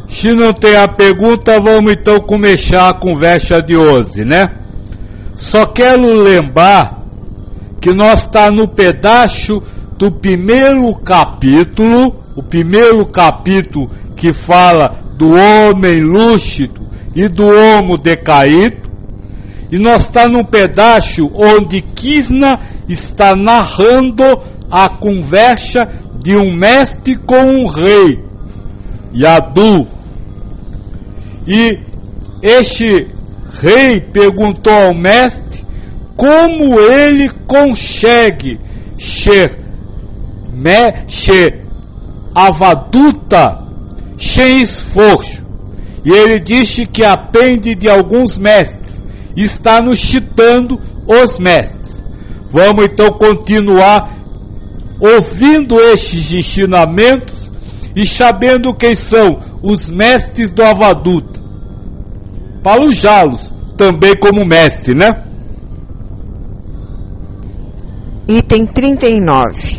Se não tem a pergunta, vamos então começar a conversa de hoje, né? Só quero lembrar que nós está no pedaço do primeiro capítulo, o primeiro capítulo que fala do homem lúcido e do homo decaído, e nós está num pedaço onde Krishna está narrando a conversa de um mestre com um rei, Yadu. E este rei perguntou ao mestre como ele consegue ser avaduta sem esforço. E ele disse que aprende de alguns mestres, está nos citando os mestres. Vamos então continuar ouvindo estes ensinamentos e sabendo quem são os mestres do Avaduta, para usá-los também como mestre, né? Item 39.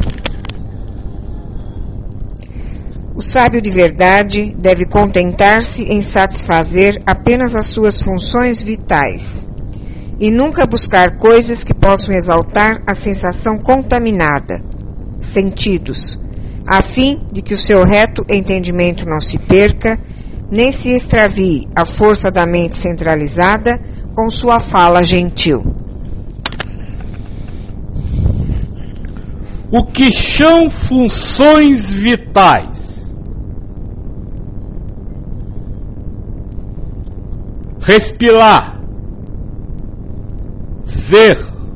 O sábio de verdade deve contentar-se em satisfazer apenas as suas funções vitais e nunca buscar coisas que possam exaltar a sensação contaminada, sentidos, a fim de que o seu reto entendimento não se perca, nem se extravie a força da mente centralizada com sua fala gentil. O que são funções vitais? Respirar, ver,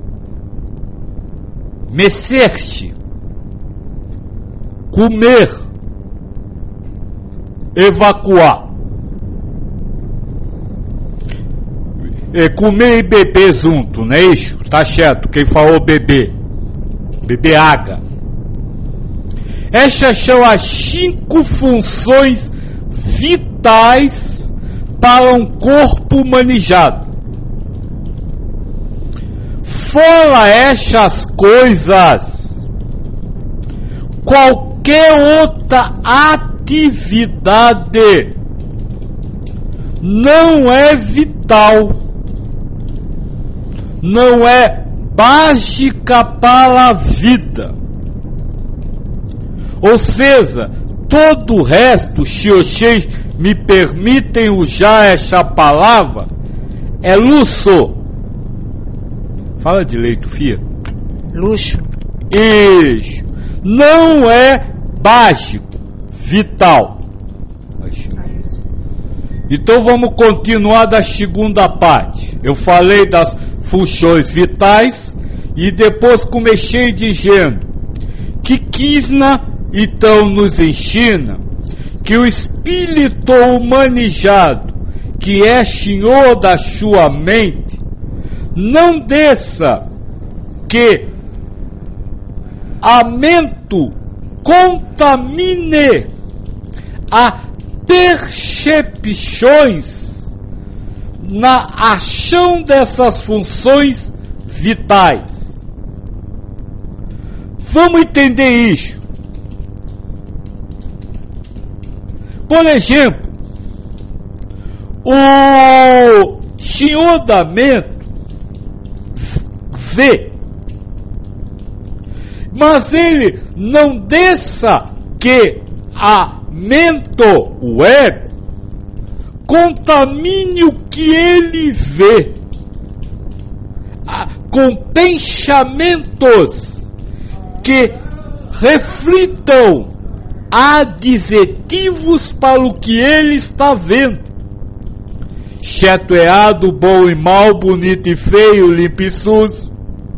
mexer-se, comer, evacuar. Comer e beber junto, não é isso? Tá certo, quem falou beber água. Essas são as 5 funções vitais para um corpo humanizado. Fora essas coisas, qualquer outra atividade não é vital, não é básica para a vida. Ou seja, todo o resto, se vocês me permitem usar essa palavra, é luxo. Fala direito, filha. Luxo. Isso. Não é básico, vital. Então vamos continuar da segunda parte. Eu falei das funções vitais e depois comecei dizendo que Krishna então nos ensina que o espírito humanizado, que é senhor da sua mente, não deixa que a mente contamine a percepções na ação dessas funções vitais. Vamos entender isso. Por exemplo, o senhor da mente vê, mas ele não deixa que a mente, o ego, contamine o que ele vê com pensamentos que reflitam adjetivos para o que ele está vendo. Certo, errado, bom e mal, bonito e feio, limpo e sujo.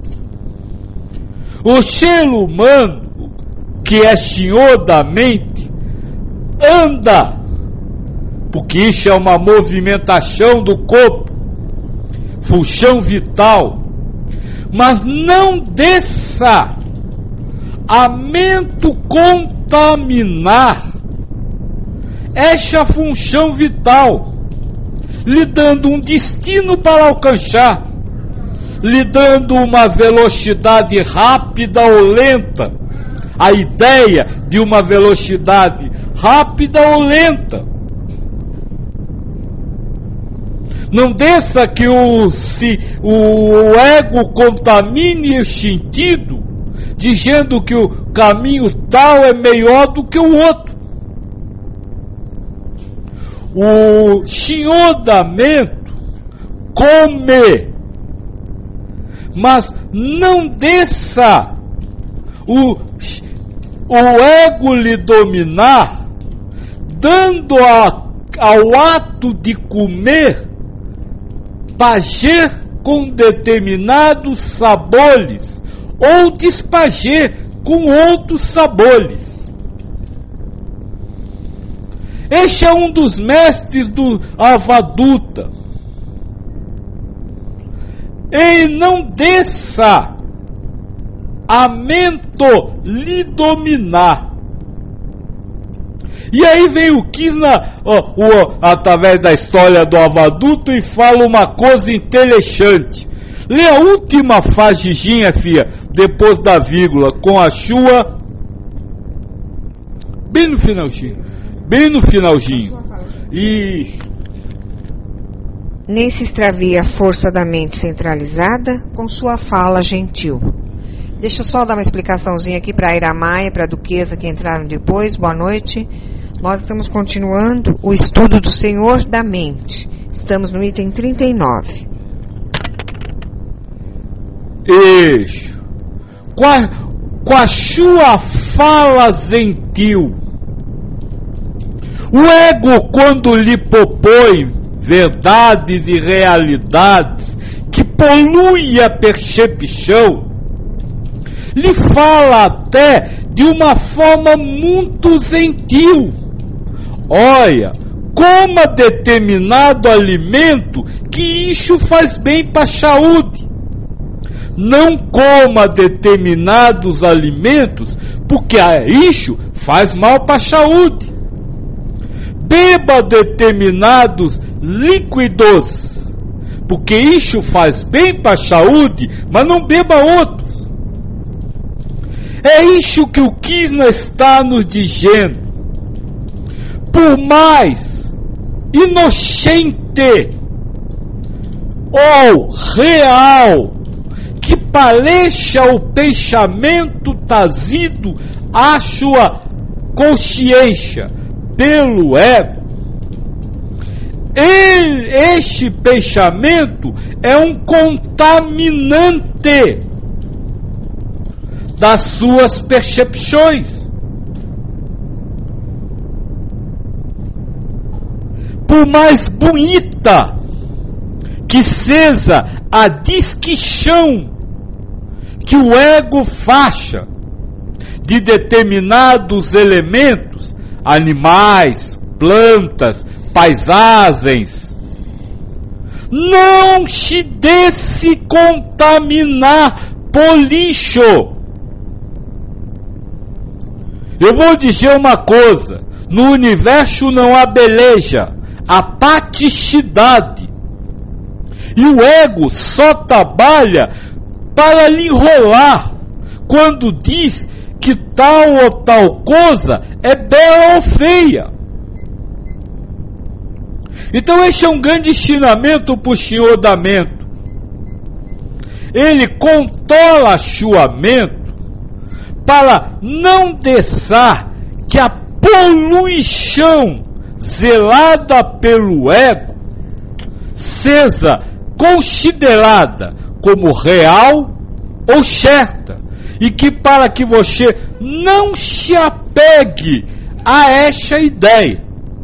O ser humano, que é senhor da mente, anda, porque isso é uma movimentação do corpo, função vital, mas não deixa a mente contaminar essa função vital, lhe dando um destino para alcançar, lhe dando uma velocidade rápida ou lenta, a ideia de uma velocidade rápida ou lenta. Não deixa que o ego contamine o sentido, dizendo que o caminho tal é melhor do que o outro. O chinhodamento come, mas não deixa o ego lhe dominar, dando ao ato de comer prazer com determinados sabores ou desprazer com outros sabores. Este é um dos mestres do Avadhuta. Ele não deixa a mente lhe dominar. E aí vem o Krishna, através da história do Avadhuta, e fala uma coisa interessante. Lê a última frasezinha, filha, depois da vírgula, com a Shua, bem no finalzinho. Isso. Nem se extravia a força da mente centralizada com sua fala gentil. Deixa eu só dar uma explicaçãozinha aqui para a Iramaia, para a Duquesa que entraram depois. Boa noite. Nós estamos continuando o estudo do Senhor da Mente. Estamos no item 39. Isso. Com a sua fala gentil, o ego, quando lhe propõe verdades e realidades que poluem a percepção, lhe fala até de uma forma muito gentil. Olha, coma determinado alimento que isso faz bem para a saúde. Não coma determinados alimentos porque isso faz mal para a saúde. Beba determinados líquidos porque isso faz bem para a saúde, mas não beba outros. É isso que o Krishna está nos dizendo. Por mais inocente ou real que pareça o pensamento trazido à sua consciência pelo ego, este pensamento é um contaminante das suas percepções. Por mais bonita que seja a descrição que o ego faça de determinados elementos, animais, plantas, paisagens, não se deixe contaminar por lixo. Eu vou dizer uma coisa: no universo não há beleza, há praticidade. E o ego só trabalha para lhe enrolar quando diz que tal ou tal coisa é bela ou feia. Então esse é um grande ensinamento para o senhor da mente. Ele controla a sua mente para não deixar que a poluição zelada pelo ego seja considerada como real ou certa, e que para que você não se apegue a essa ideia.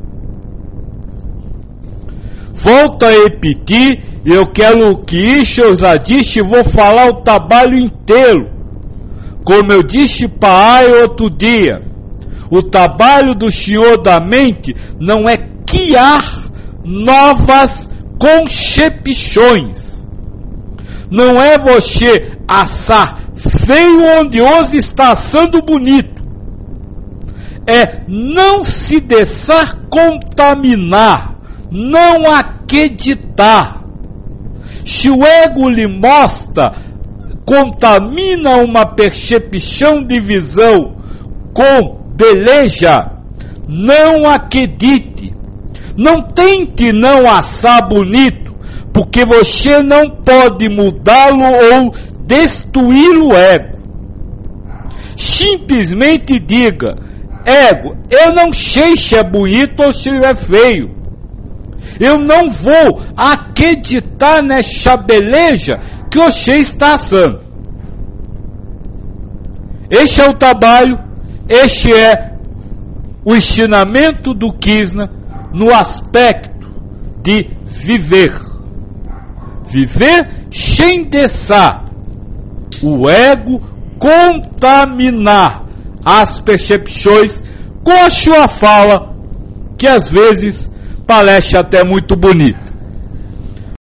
Volto a repetir, eu quero que isso eu já disse, vou falar o trabalho inteiro. Como eu disse para outro dia, o trabalho do senhor da mente não é criar novas concepções. Não é você assar feio onde hoje está assando bonito. É não se deixar contaminar, não acreditar. Se o ego lhe mostra, contamina uma percepção de visão com beleza, não acredite. Não tente não assar bonito, porque você não pode mudá-lo ou destruir o ego. Simplesmente diga: ego, eu não sei se é bonito ou se é feio. Eu não vou acreditar nessa beleza que você está assando. Este é o trabalho, este é o ensinamento do Krishna no aspecto de viver. Viver sem deixar o ego contaminar as percepções com a sua fala, que às vezes parece até muito bonita.